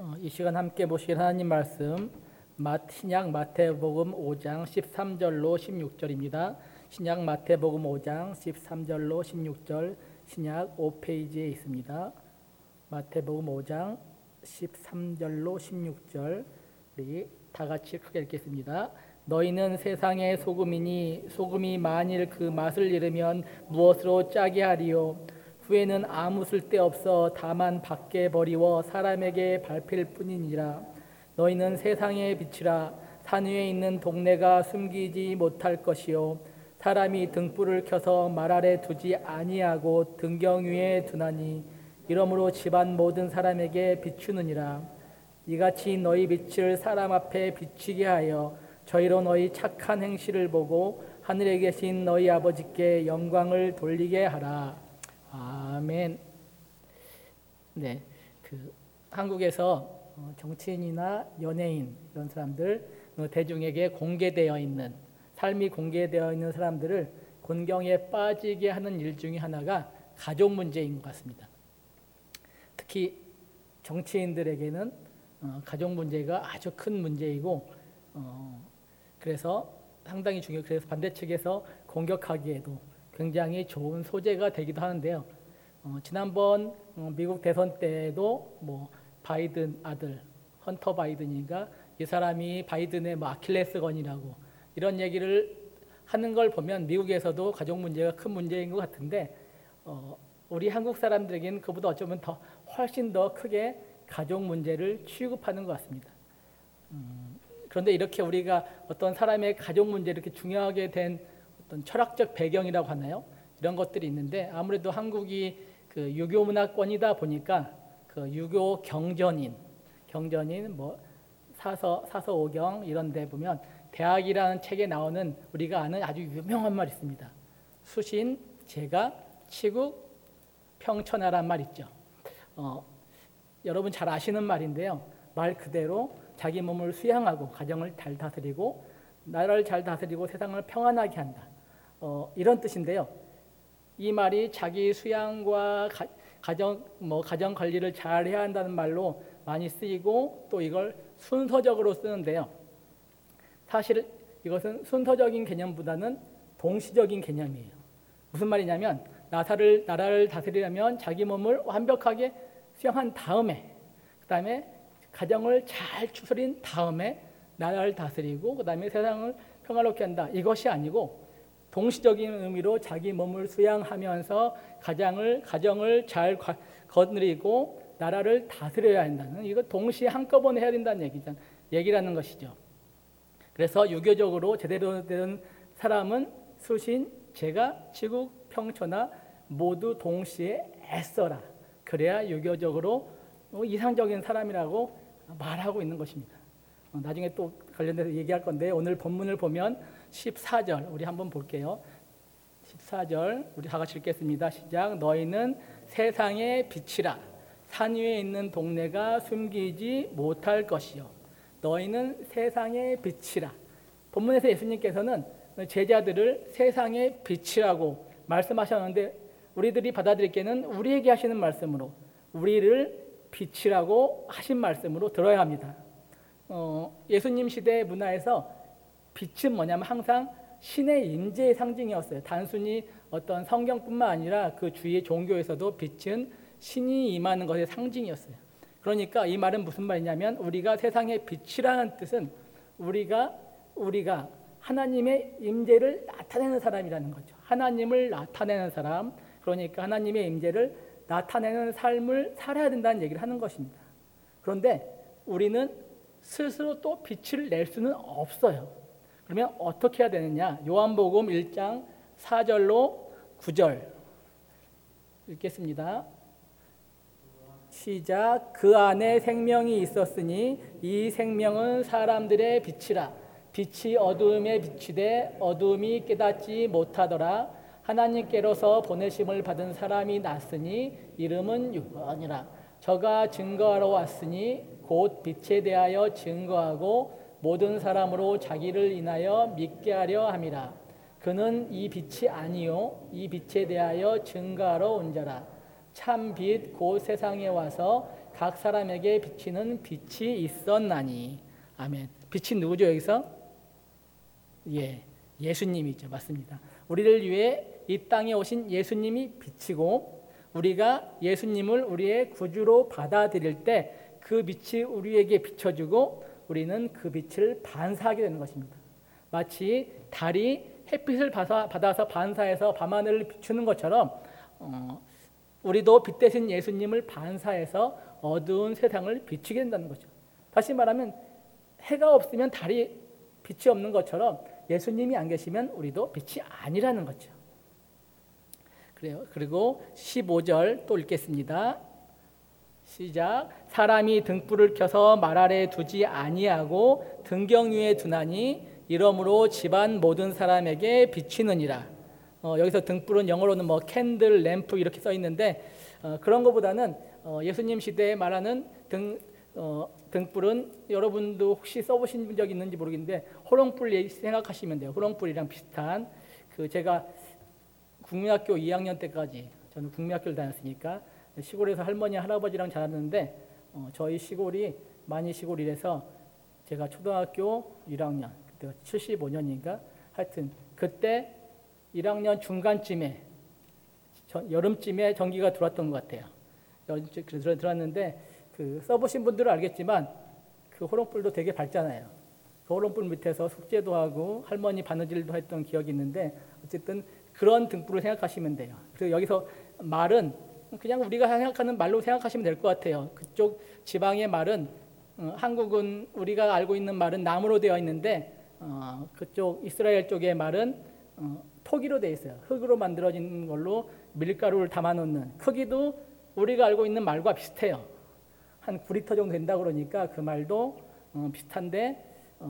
이 시간 함께 보실 하나님 말씀 신약 마태복음 5장 13절로 16절입니다. 신약 마태복음 5장 13절로 16절 신약 5페이지에 있습니다. 마태복음 5장 13절로 16절 우리 다 같이 크게 읽겠습니다. 너희는 세상의 소금이니 소금이 만일 그 맛을 잃으면 무엇으로 짜게 하리요? 후에는 아무 쓸데없어 다만 밖에 버리워 사람에게 밟힐 뿐이니라. 너희는 세상의 빛이라. 산 위에 있는 동네가 숨기지 못할 것이요 사람이 등불을 켜서 말 아래 두지 아니하고 등경 위에 두나니 이러므로 집안 모든 사람에게 비추느니라. 이같이 너희 빛을 사람 앞에 비추게 하여 저희로 너희 착한 행실을 보고 하늘에 계신 너희 아버지께 영광을 돌리게 하라. 아멘. 네, 한국에서 정치인이나 연예인 이런 사람들 대중에게 공개되어 있는 삶이 공개되어 있는 사람들을 곤경에 빠지게 하는 일 중에 하나가 가족 문제인 것 같습니다. 특히 정치인들에게는 가족 문제가 아주 큰 문제이고 그래서 상당히 중요해요. 그래서 반대측에서 공격하기에도 굉장히 좋은 소재가 되기도 하는데요. 지난번 미국 대선 때도 바이든 아들 헌터 바이든인가 이 사람이 바이든의 아킬레스건이라고 이런 얘기를 하는 걸 보면 미국에서도 가족 문제가 큰 문제인 것 같은데 우리 한국 사람들에게는 그보다 어쩌면 훨씬 더 크게 가족 문제를 취급하는 것 같습니다. 그런데 이렇게 우리가 어떤 사람의 가족 문제를 이렇게 중요하게 된 어떤 철학적 배경이라고 하나요? 이런 것들이 있는데 아무래도 한국이 유교 문화권이다 보니까 유교 경전인 사서오경 이런 데 보면 대학이라는 책에 나오는 우리가 아는 아주 유명한 말 있습니다. 수신, 제가, 치국, 평천하란 말 있죠. 여러분 잘 아시는 말인데요. 말 그대로 자기 몸을 수양하고 가정을 잘 다스리고 나라를 잘 다스리고 세상을 평안하게 한다. 이런 뜻인데요. 이 말이 자기 수양과 가정 관리를 잘 해야 한다는 말로 많이 쓰이고 또 이걸 순서적으로 쓰는데요. 사실 이것은 순서적인 개념보다는 동시적인 개념이에요. 무슨 말이냐면 나라를 다스리려면 자기 몸을 완벽하게 수양한 다음에 그다음에 가정을 잘 추스린 다음에 나라를 다스리고 그다음에 세상을 평화롭게 한다. 이것이 아니고 동시적인 의미로 자기 몸을 수양하면서 가정을 잘 거느리고 나라를 다스려야 한다는 이거 동시에 한꺼번에 해야 된다는 얘기라는 것이죠. 그래서 유교적으로 제대로 된 사람은 수신, 제가, 치국, 평천하 모두 동시에 애써라. 그래야 유교적으로 이상적인 사람이라고 말하고 있는 것입니다. 나중에 또 관련돼서 얘기할 건데 오늘 본문을 보면 14절 우리 한번 볼게요. 14절 우리 다 같이 읽겠습니다. 시작. 너희는 세상의 빛이라. 산 위에 있는 동네가 숨기지 못할 것이요. 너희는 세상의 빛이라. 본문에서 예수님께서는 제자들을 세상의 빛이라고 말씀하셨는데 우리들이 받아들이기에는 우리에게 하시는 말씀으로 우리를 빛이라고 하신 말씀으로 들어야 합니다. 예수님 시대 문화에서 빛은 뭐냐면 항상 신의 임재의 상징이었어요. 단순히 어떤 성경뿐만 아니라 그 주위의 종교에서도 빛은 신이 임하는 것의 상징이었어요. 그러니까 이 말은 무슨 말이냐면 우리가 세상의 빛이라는 뜻은 우리가 하나님의 임재를 나타내는 사람이라는 거죠. 하나님을 나타내는 사람, 그러니까 하나님의 임재를 나타내는 삶을 살아야 된다는 얘기를 하는 것입니다. 그런데 우리는 스스로 또 빛을 낼 수는 없어요. 그러면 어떻게 해야 되느냐? 요한복음 1장 4절로 9절 읽겠습니다. 시작. 그 안에 생명이 있었으니 이 생명은 사람들의 빛이라. 빛이 어두움에 비치되 어두움이 깨닫지 못하더라. 하나님께로서 보내심을 받은 사람이 났으니 이름은 요한이라. 저가 증거하러 왔으니 곧 빛에 대하여 증거하고 모든 사람으로 자기를 인하여 믿게 하려 함이라. 그는 이 빛이 아니요 이 빛에 대하여 증거하러 온 자라. 참 빛 곧 세상에 와서 각 사람에게 비치는 빛이 있었나니. 아멘. 빛이 누구죠 여기서? 예수님이죠. 맞습니다. 우리를 위해 이 땅에 오신 예수님이 빛이고, 우리가 예수님을 우리의 구주로 받아들일 때 그 빛이 우리에게 비춰주고 우리는 그 빛을 반사하게 되는 것입니다. 마치 달이 햇빛을 받아서 반사해서 밤하늘을 비추는 것처럼 우리도 빛 대신 예수님을 반사해서 어두운 세상을 비추게 된다는 거죠. 다시 말하면 해가 없으면 달이 빛이 없는 것처럼 예수님이 안 계시면 우리도 빛이 아니라는 거죠. 그래요. 그리고 15절 또 읽겠습니다. 시작. 사람이 등불을 켜서 말 아래 두지 아니하고 등경 위에 두나니 이러므로 집안 모든 사람에게 비치느니라. 여기서 등불은 영어로는 뭐 캔들, 램프 이렇게 써 있는데 그런 것보다는 예수님 시대에 말하는 등불은 여러분도 혹시 써보신 적 있는지 모르겠는데 호롱불 생각하시면 돼요. 호롱불이랑 비슷한 제가 국민학교 2학년 때까지 저는 국민학교를 다녔으니까 시골에서 할머니 할아버지랑 자랐는데 저희 시골이 많이 시골이라서 제가 초등학교 1학년 그때가 75년인가 하여튼 그때 1학년 중간쯤에 여름쯤에 전기가 들어왔던 것 같아요. 들어왔는데 써보신 분들은 알겠지만 그 호롱불도 되게 밝잖아요. 그 호롱불 밑에서 숙제도 하고 할머니 바느질도 했던 기억이 있는데 어쨌든 그런 등불을 생각하시면 돼요. 그래서 여기서 말은 그냥 우리가 생각하는 말로 생각하시면 될 것 같아요. 그쪽 지방의 말은 한국은 우리가 알고 있는 말은 나무로 되어 있는데 그쪽 이스라엘 쪽의 말은 토기로 되어 있어요. 흙으로 만들어진 걸로 밀가루를 담아놓는 크기도 우리가 알고 있는 말과 비슷해요. 한 9리터 정도 된다 그러니까 그 말도 비슷한데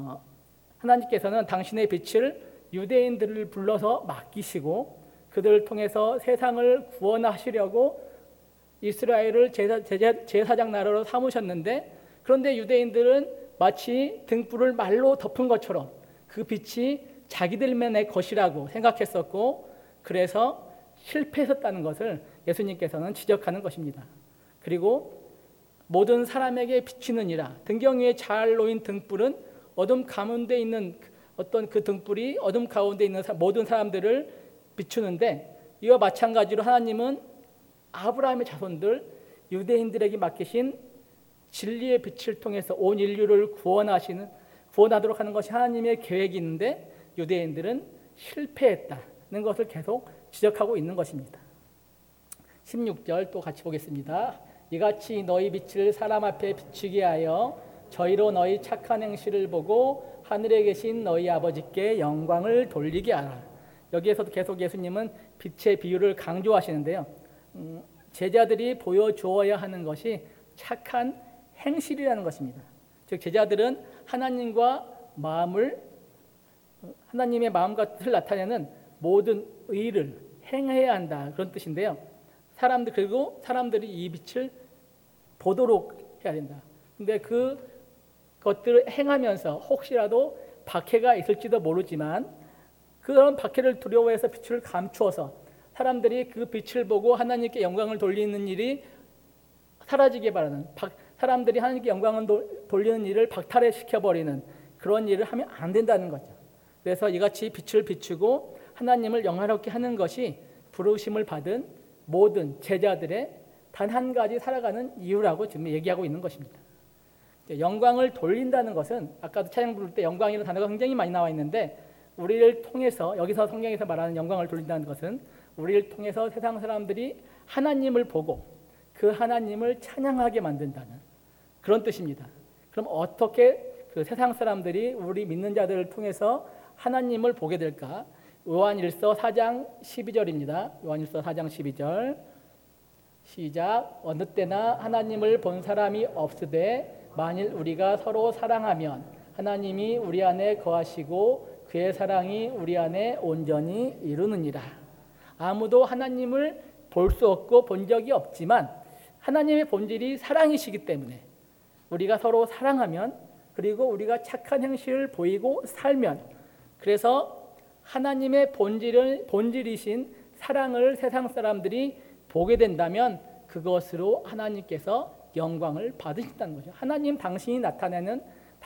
하나님께서는 당신의 빛을 유대인들을 불러서 맡기시고 그들을 통해서 세상을 구원하시려고 이스라엘을 제사장 나라로 삼으셨는데 그런데 유대인들은 마치 등불을 말로 덮은 것처럼 그 빛이 자기들만의 것이라고 생각했었고 그래서 실패했었다는 것을 예수님께서는 지적하는 것입니다. 그리고 모든 사람에게 비치느니라. 등경 위에 잘 놓인 등불은 어둠 가운데 있는 어떤 그 등불이 어둠 가운데 있는 모든 사람들을 비추는데 이와 마찬가지로 하나님은 아브라함의 자손들 유대인들에게 맡기신 진리의 빛을 통해서 온 인류를 구원하도록 하는 것이 하나님의 계획이 있는데 유대인들은 실패했다는 것을 계속 지적하고 있는 것입니다. 16절 또 같이 보겠습니다. 이같이 너희 빛을 사람 앞에 비추게 하여 저희로 너희 착한 행실을 보고 하늘에 계신 너희 아버지께 영광을 돌리게 하라. 여기에서도 계속 예수님은 빛의 비유를 강조하시는데요. 제자들이 보여주어야 하는 것이 착한 행실이라는 것입니다. 즉 제자들은 하나님의 마음과 뜻을 나타내는 모든 의를 행해야 한다 그런 뜻인데요. 그리고 사람들이 이 빛을 보도록 해야 된다. 근데 그것들을 행하면서 혹시라도 박해가 있을지도 모르지만 그런 박해를 두려워해서 빛을 감추어서 사람들이 그 빛을 보고 하나님께 영광을 돌리는 일이 사라지게 바라는 사람들이 하나님께 영광을 돌리는 일을 박탈시켜버리는 그런 일을 하면 안 된다는 거죠. 그래서 이같이 빛을 비추고 하나님을 영화롭게 하는 것이 부르심을 받은 모든 제자들의 단 한 가지 살아가는 이유라고 지금 얘기하고 있는 것입니다. 영광을 돌린다는 것은 아까도 찬양 부를 때 영광이라는 단어가 굉장히 많이 나와 있는데 우리를 통해서 여기서 성경에서 말하는 영광을 돌린다는 것은 우리를 통해서 세상 사람들이 하나님을 보고 그 하나님을 찬양하게 만든다는 그런 뜻입니다. 그럼 어떻게 그 세상 사람들이 우리 믿는 자들을 통해서 하나님을 보게 될까? 요한일서 4장 12절입니다. 요한일서 4장 12절 시작. 어느 때나 하나님을 본 사람이 없으되 만일 우리가 서로 사랑하면 하나님이 우리 안에 거하시고 그의 사랑이 우리 안에 온전히 이루느니라. 아무도 하나님을 볼 수 없고 본 적이 없지만 하나님의 본질이 사랑이시기 때문에 우리가 서로 사랑하면 그리고 우리가 착한 행실을 보이고 살면 그래서 하나님의 본질이신 사랑을 세상 사람들이 보게 된다면 그것으로 하나님께서 영광을 받으신다는 거죠. 하나님 당신이 나타내는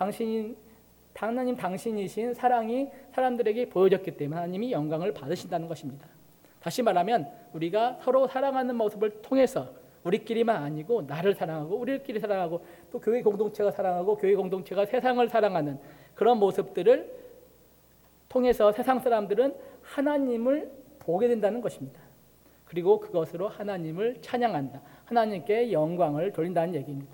하나님 당신이신 사랑이 사람들에게 보여졌기 때문에 하나님이 영광을 받으신다는 것입니다. 다시 말하면 우리가 서로 사랑하는 모습을 통해서 우리끼리만 아니고 나를 사랑하고 우리끼리 사랑하고 또 교회 공동체가 사랑하고 교회 공동체가 세상을 사랑하는 그런 모습들을 통해서 세상 사람들은 하나님을 보게 된다는 것입니다. 그리고 그것으로 하나님을 찬양한다. 하나님께 영광을 돌린다는 얘기입니다.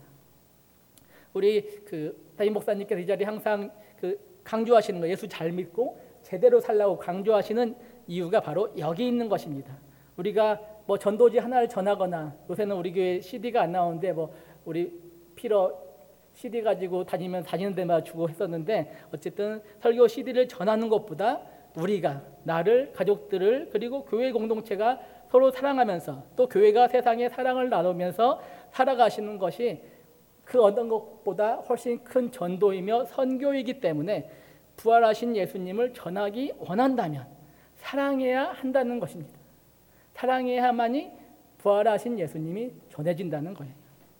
우리 담임 목사님께서 이 자리에 항상 강조하시는 거, 예수 잘 믿고 제대로 살라고 강조하시는 이유가 바로 여기 있는 것입니다. 우리가 뭐 전도지 하나를 전하거나 요새는 우리 교회 CD가 안 나오는데 뭐 우리 필요 CD 가지고 다니는 데마다 주고 했었는데 어쨌든 설교 CD를 전하는 것보다 우리가 나를 가족들을 그리고 교회 공동체가 서로 사랑하면서 또 교회가 세상에 사랑을 나누면서 살아가시는 것이 그 어떤 것보다 훨씬 큰 전도이며 선교이기 때문에 부활하신 예수님을 전하기 원한다면 사랑해야 한다는 것입니다. 사랑해야만이 부활하신 예수님이 전해진다는 거예요.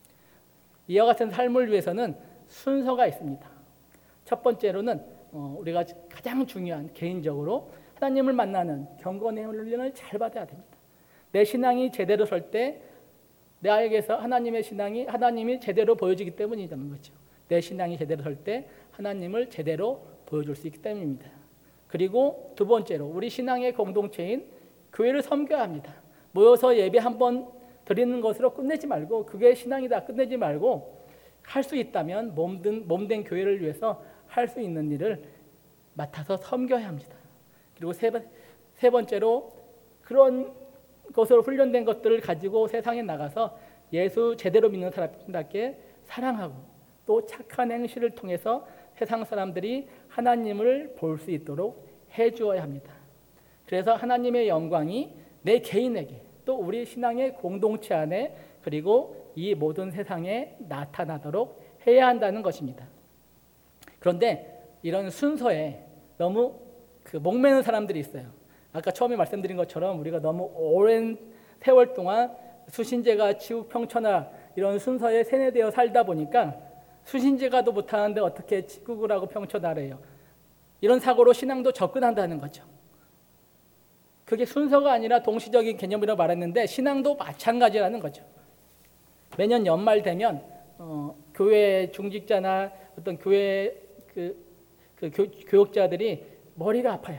이와 같은 삶을 위해서는 순서가 있습니다. 첫 번째로는 우리가 가장 중요한 개인적으로 하나님을 만나는 경건의 훈련을 잘 받아야 됩니다. 내 신앙이 제대로 설 때 나에게서 하나님의 신앙이 하나님이 제대로 보여지기 때문이라는 거죠. 내 신앙이 제대로 설 때 하나님을 제대로 보여줄 수 있기 때문입니다. 그리고 두 번째로 우리 신앙의 공동체인 교회를 섬겨야 합니다. 모여서 예배 한번 드리는 것으로 끝내지 말고 그게 신앙이다 끝내지 말고 할 수 있다면 몸된 교회를 위해서 할 수 있는 일을 맡아서 섬겨야 합니다. 그리고 세 번째로 그런 것으로 훈련된 것들을 가지고 세상에 나가서 예수 제대로 믿는 사람답게 사랑하고 또 착한 행실을 통해서 세상 사람들이 하나님을 볼 수 있도록 해주어야 합니다. 그래서 하나님의 영광이 내 개인에게 또 우리 신앙의 공동체 안에 그리고 이 모든 세상에 나타나도록 해야 한다는 것입니다. 그런데 이런 순서에 너무 목매는 사람들이 있어요. 아까 처음에 말씀드린 것처럼 우리가 너무 오랜 세월 동안 수신제가 치국 평천하 이런 순서에 세뇌되어 살다 보니까 수신제가도 못하는데 어떻게 치국을 하고 평천하래요. 이런 사고로 신앙도 접근한다는 거죠. 그게 순서가 아니라 동시적인 개념이라고 말했는데 신앙도 마찬가지라는 거죠. 매년 연말 되면 교회 중직자나 어떤 교회 교역자들이 머리가 아파요.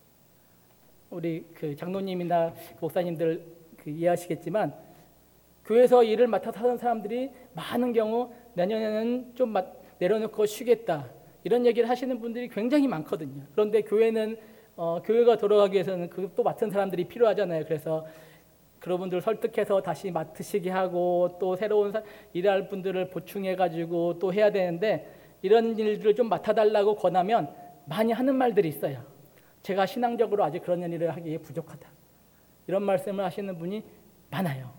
우리 장로님이나 목사님들 이해하시겠지만 교회에서 일을 맡아서 하는 사람들이 많은 경우 내년에는 좀 내려놓고 쉬겠다 이런 얘기를 하시는 분들이 굉장히 많거든요. 그런데 교회는 교회가 돌아가기 위해서는 그것도 맡은 사람들이 필요하잖아요. 그래서 그런 분들 설득해서 다시 맡으시게 하고 또 새로운 일할 분들을 보충해가지고 또 해야 되는데 이런 일들을 좀 맡아달라고 권하면 많이 하는 말들이 있어요. 제가 신앙적으로 아직 그런 일을 하기에 부족하다. 이런 말씀을 하시는 분이 많아요.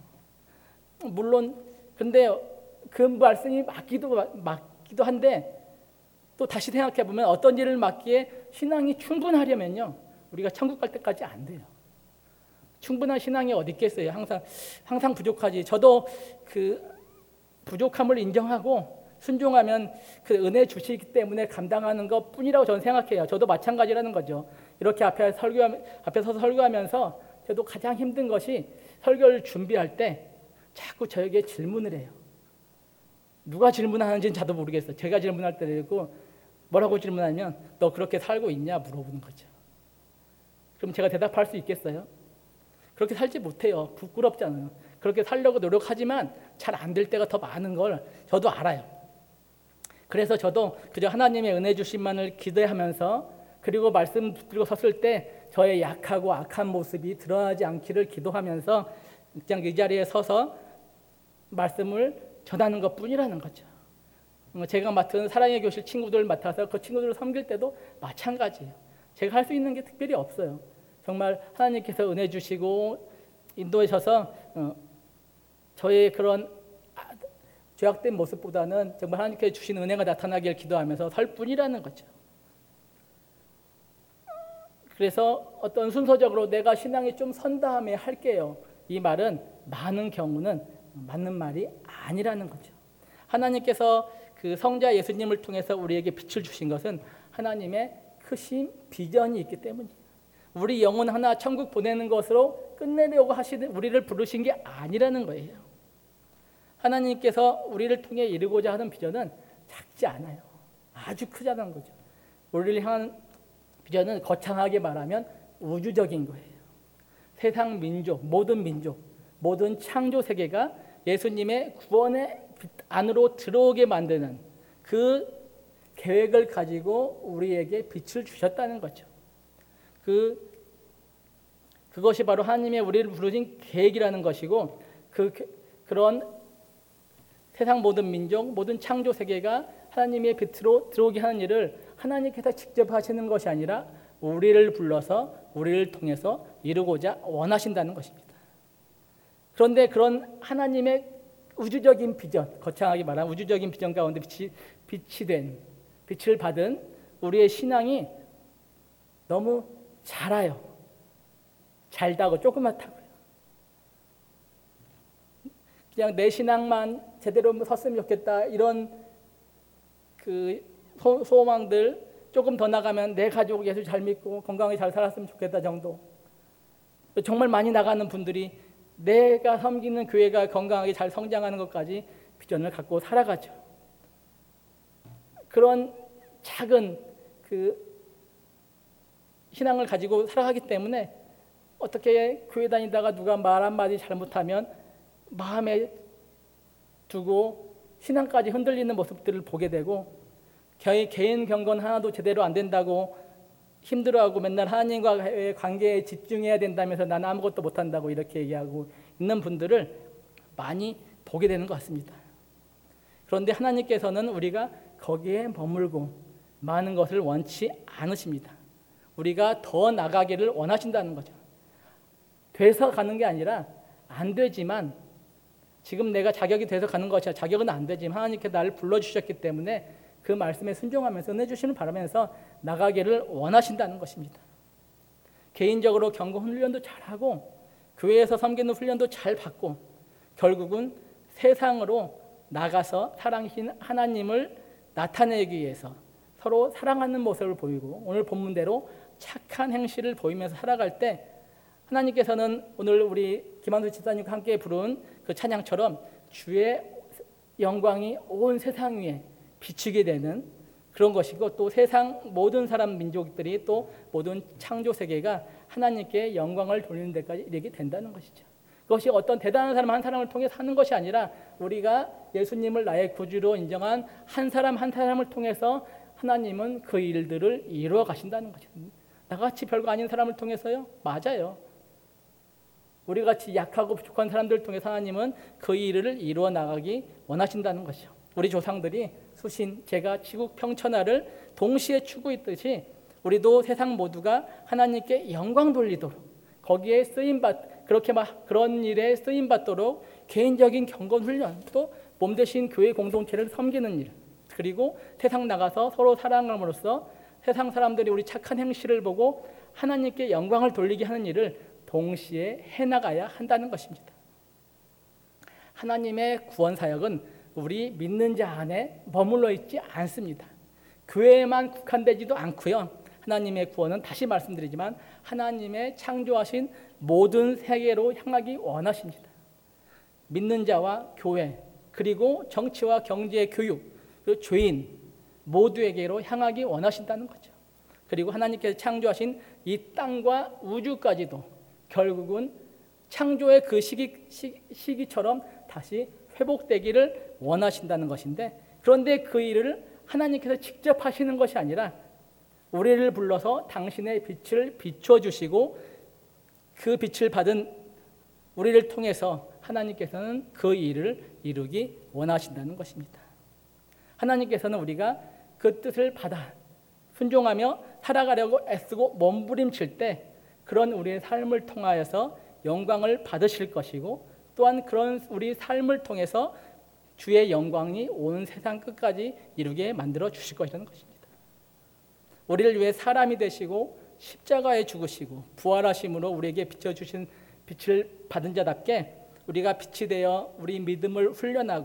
물론 근데 그 말씀이 맞기도 한데 또 다시 생각해 보면 어떤 일을 맡기에 신앙이 충분하려면요 우리가 천국 갈 때까지 안 돼요. 충분한 신앙이 어디 있겠어요. 항상 부족하지. 저도 그 부족함을 인정하고 순종하면 그 은혜 주시기 때문에 감당하는 것뿐이라고 저는 생각해요. 저도 마찬가지라는 거죠. 이렇게 앞에 서서 설교하면서 저도 가장 힘든 것이 설교를 준비할 때 자꾸 저에게 질문을 해요. 누가 질문하는지는 저도 모르겠어요. 제가 질문할 때도 뭐라고 질문하면 너 그렇게 살고 있냐 물어보는 거죠. 그럼 제가 대답할 수 있겠어요? 그렇게 살지 못해요. 부끄럽잖아요. 그렇게 살려고 노력하지만 잘 안 될 때가 더 많은 걸 저도 알아요. 그래서 저도 그저 하나님의 은혜 주심만을 기대하면서 그리고 말씀 붙들고 섰을 때 저의 약하고 악한 모습이 드러나지 않기를 기도하면서 그냥 이 자리에 서서 말씀을 전하는 것뿐이라는 거죠. 제가 맡은 사랑의 교실 친구들을 맡아서 그 친구들을 섬길 때도 마찬가지예요. 제가 할 수 있는 게 특별히 없어요. 정말 하나님께서 은혜 주시고 인도하셔서 저의 그런 죄악된 모습보다는 정말 하나님께서 주신 은혜가 나타나길 기도하면서 살 뿐이라는 거죠. 그래서 어떤 순서적으로 내가 신앙에 좀 선 다음에 할게요. 이 말은 많은 경우는 맞는 말이 아니라는 거죠. 하나님께서 그 성자 예수님을 통해서 우리에게 빛을 주신 것은 하나님의 크신 비전이 있기 때문이에요. 우리 영혼 하나 천국 보내는 것으로 끝내려고 하시는 우리를 부르신 게 아니라는 거예요. 하나님께서 우리를 통해 이루고자 하는 비전은 작지 않아요. 아주 크다는 거죠. 우리를 향한 비전은 거창하게 말하면 우주적인 거예요. 세상 민족, 모든 창조 세계가 예수님의 구원의 빛 안으로 들어오게 만드는 그 계획을 가지고 우리에게 빛을 주셨다는 거죠. 그것이 바로 하나님의 우리를 부르신 계획이라는 것이고, 그런 세상 모든 민족, 모든 창조 세계가 하나님의 빛으로 들어오게 하는 일을 하나님께서 직접 하시는 것이 아니라 우리를 불러서 우리를 통해서 이루고자 원하신다는 것입니다. 그런데 그런 하나님의 우주적인 비전, 거창하게 말하면 우주적인 비전 가운데 빛을 받은 우리의 신앙이 너무 작아요. 잘다고 조그맣다고요. 그냥 내 신앙만 제대로 섰으면 좋겠다, 이런 그 소망들, 조금 더 나가면 내 가족 예수 잘 믿고 건강하게 잘 살았으면 좋겠다 정도. 정말 많이 나가는 분들이 내가 섬기는 교회가 건강하게 잘 성장하는 것까지 비전을 갖고 살아가죠. 그런 작은 그 신앙을 가지고 살아가기 때문에 어떻게 교회 다니다가 누가 말 한마디 잘못하면 마음에 두고 신앙까지 흔들리는 모습들을 보게 되고, 개인 경건 하나도 제대로 안 된다고 힘들어하고 맨날 하나님과의 관계에 집중해야 된다면서 나는 아무것도 못한다고 이렇게 얘기하고 있는 분들을 많이 보게 되는 것 같습니다. 그런데 하나님께서는 우리가 거기에 머물고 많은 것을 원치 않으십니다. 우리가 더 나가기를 원하신다는 거죠. 돼서 가는 게 아니라 안 되지만, 지금 내가 자격이 돼서 가는 것이 아니라 자격은 안 되지만 하나님께서 나를 불러주셨기 때문에 그 말씀에 순종하면서 은혜 주시는 바라면서 나가기를 원하신다는 것입니다. 개인적으로 경건 훈련도 잘하고 교회에서 섬기는 훈련도 잘 받고 결국은 세상으로 나가서 사랑하신 하나님을 나타내기 위해서 서로 사랑하는 모습을 보이고 오늘 본문대로 착한 행실을 보이면서 살아갈 때 하나님께서는 오늘 우리 김한수 집사님과 함께 부른 그 찬양처럼 주의 영광이 온 세상 위에 비추게 되는 그런 것이고, 또 세상 모든 사람 민족들이 또 모든 창조 세계가 하나님께 영광을 돌리는 데까지 이르게 된다는 것이죠. 그것이 어떤 대단한 사람 한 사람을 통해 사는 것이 아니라 우리가 예수님을 나의 구주로 인정한 한 사람 한 사람을 통해서 하나님은 그 일들을 이루어 가신다는 거죠. 나같이 별거 아닌 사람을 통해서요? 맞아요. 우리같이 약하고 부족한 사람들을 통해서 하나님은 그 일을 이루어 나가기 원하신다는 것이죠. 우리 조상들이 수신, 제가, 지국, 평천하를 동시에 추구했듯이 우리도 세상 모두가 하나님께 영광 돌리도록, 거기에 쓰임받, 그런 일에 쓰임받도록 개인적인 경건 훈련, 또 몸대신 교회 공동체를 섬기는 일, 그리고 세상 나가서 서로 사랑함으로써 세상 사람들이 우리 착한 행실을 보고 하나님께 영광을 돌리게 하는 일을 동시에 해나가야 한다는 것입니다. 하나님의 구원 사역은 우리 믿는 자 안에 머물러 있지 않습니다. 교회에만 국한되지도 않고요. 하나님의 구원은 다시 말씀드리지만 하나님의 창조하신 모든 세계로 향하기 원하십니다. 믿는 자와 교회, 그리고 정치와 경제, 교육, 그리고 죄인 모두에게로 향하기 원하신다는 거죠. 그리고 하나님께서 창조하신 이 땅과 우주까지도 결국은 창조의 그 시기처럼 다시 회복되기를 원하신다는 것인데, 그런데 그 일을 하나님께서 직접 하시는 것이 아니라 우리를 불러서 당신의 빛을 비춰주시고 그 빛을 받은 우리를 통해서 하나님께서는 그 일을 이루기 원하신다는 것입니다. 하나님께서는 우리가 그 뜻을 받아 순종하며 살아가려고 애쓰고 몸부림칠 때 그런 우리의 삶을 통하여서 영광을 받으실 것이고, 또한 그런 우리 삶을 통해서 주의 영광이 온 세상 끝까지 이루게 만들어 주실 것이라는 것입니다. 우리를 위해 사람이 되시고 십자가에 죽으시고 부활하심으로 우리에게 비춰주신 빛을 받은 자답게 우리가 빛이 되어 우리 믿음을 훈련하고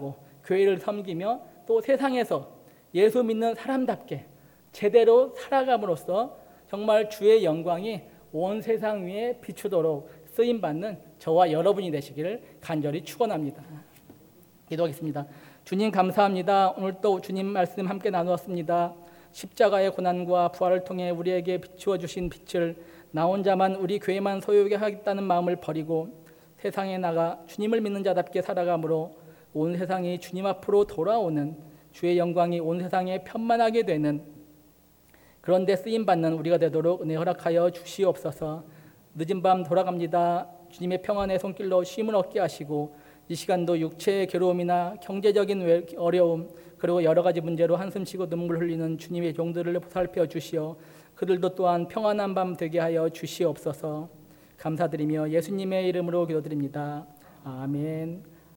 교회를 섬기며 또 세상에서 예수 믿는 사람답게 제대로 살아감으로써 정말 주의 영광이 온 세상 위에 비추도록 쓰임받는 저와 여러분이 되시기를 간절히 축원합니다. 기도하겠습니다. 주님 감사합니다. 오늘 또 주님 말씀 함께 나누었습니다. 십자가의 고난과 부활을 통해 우리에게 비추어 주신 빛을 나 혼자만 우리 교회만 소유하게 하겠다는 마음을 버리고 세상에 나가 주님을 믿는 자답게 살아가므로 온 세상이 주님 앞으로 돌아오는 주의 영광이 온 세상에 편만하게 되는 그런 데 쓰임받는 우리가 되도록 은혜 허락하여 주시옵소서. 늦은 밤 돌아갑니다. 주님의 평안의 손길로 쉼을 얻게 하시고 이 시간도 육체의 괴로움이나 경제적인 어려움 그리고 여러 가지 문제로 한숨 쉬고 눈물 흘리는 주님의 종들을 보살펴 주시어 그들도 또한 평안한 밤 되게 하여 주시옵소서. 감사드리며 예수님의 이름으로 기도드립니다. 아멘.